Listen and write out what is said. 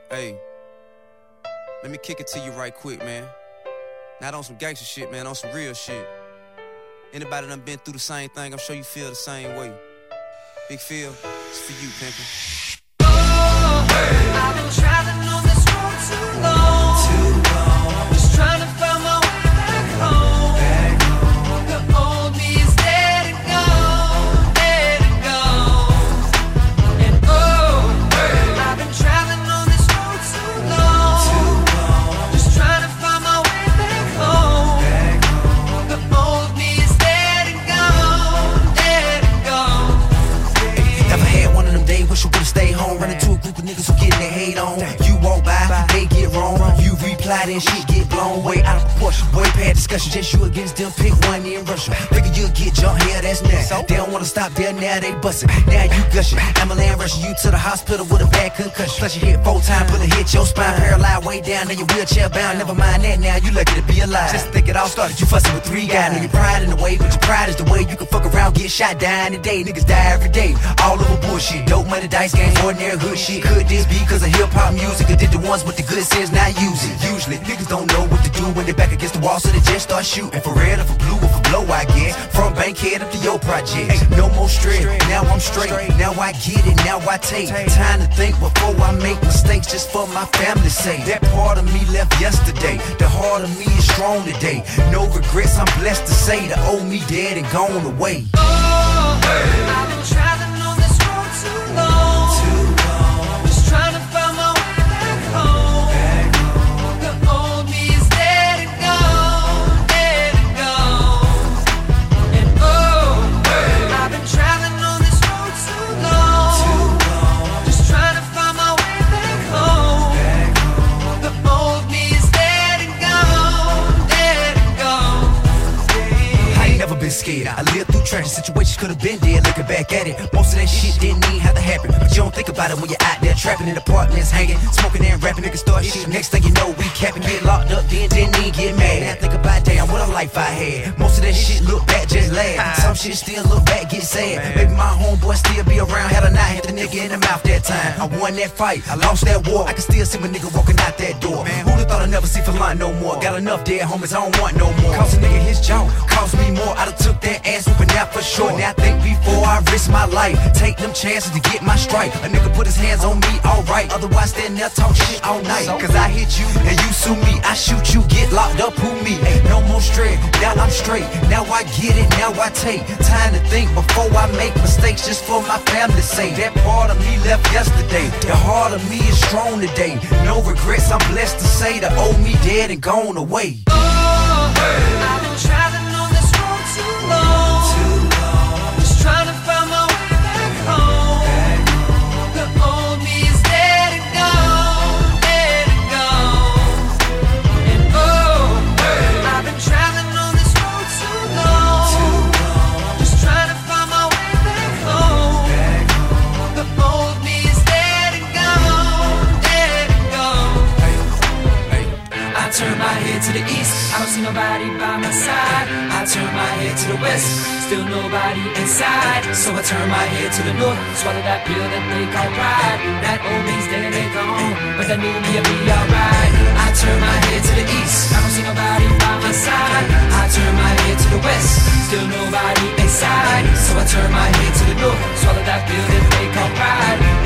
Hey, let me kick it to you right quick, man. Not on some gangster shit, man, on some real shit. Anybody done been through the same thing, I'm sure you feel the same way. Big Phil, it's for you, pimpin'. I've been traveling on this road too long. Just trying to find my way back home. The old me is dead and gone, dead and gone. And I've been traveling on this road too long. Just trying to find my way back home. The old me is dead and gone, dead and gone. Never had one of them days, wish you would've stayed home. Running to a group of niggas who getting their hate on. You walk by, they get wrong. You reply, then shit get blown way out of proportion. Way past discussion, just you against them, pick one in Russia. Figure you'll get jumped here, that's next. They don't wanna stop there, now they bustin'. Now you gushing. Ambulance rushing you to the hospital with a bad concussion. Plus you hit 4 times, put a hit your spine, paralyzed way down, then you wheelchair bound. Never mind that now, you lucky to be alive. Just think it all started, you fussing with 3 guys. Know your pride in the way, but your pride is the way you can fuck around, get shot, dying today. Niggas die every day, all over bullshit. Dope money, dice game, ordinary hood shit. Could this be cause of hip-hop music? Or did the ones with the good sense not use it? Usually, niggas don't know what to do when they back against the wall, so they just start shooting. For red or for blue or for blow, I guess. From Bankhead up to your project. Hey, no more stress, now I'm straight. Now I get it, now I take time to think before I make mistakes, just for my family's sake. That part of me left yesterday, the heart of me is strong today. No regrets, I'm blessed to say the old me dead and gone away. I've been traveling on this road too long. Just trying to find my way back home. The old me is dead and gone, dead and gone. And I've been traveling on this road too long. Just trying to find my way back home. The old me is dead and gone, dead and gone. I ain't never been scared. I lived through tragic situations, could've been dead. Looking back at it, most of that shit didn't even have to happen. But you don't think about it when you're out there trapping in apartments, hanging, smoking and rapping. Niggas start shit. Next thing you know, we capping, get locked up, then didn't even get mad. Now I think about damn, what a life I had. Most of that shit look back, just laugh. Some shit still look back, get sad. Maybe my homeboy still be around. Had a knife, hit the nigga in the mouth that time. I won that fight, I lost that war. I can still see my nigga walking out that door. Who'da thought I'd never see for line no more? Got enough dead homies, I don't want no more. Cost a nigga his jaw, cost me more. I done took that ass whooping out for sure. Now I think before I risk my life, take them chances to get my strike. A nigga put his hands on me, alright. Otherwise stand there talk shit all night. Cause I hit you and you sue me, I shoot you, get locked up, who me? No more stress, now I'm straight. Now I get it, now I take time to think before I make mistakes, just for my family's sake. That part of me left yesterday, the heart of me is strong today. No regrets, I'm blessed to say the old me dead and gone away. I've been traveling on this road too long. Just trying to find my way back home. The old me is dead and gone, dead and gone. And I've been traveling on this road too long. Just trying to find my way back home. The old me is dead and gone, dead and gone. I turn my head to the east, I don't see nobody by my side. I turn my head to the west, still nobody inside. So I turn my head to the north, swallow that pill that they call pride. That old me's dead and gone, but that new me'll be alright. I turn my head to the east, I don't see nobody by my side. I turn my head to the west, still nobody inside. So I turn my head to the north, swallow that pill that they call pride.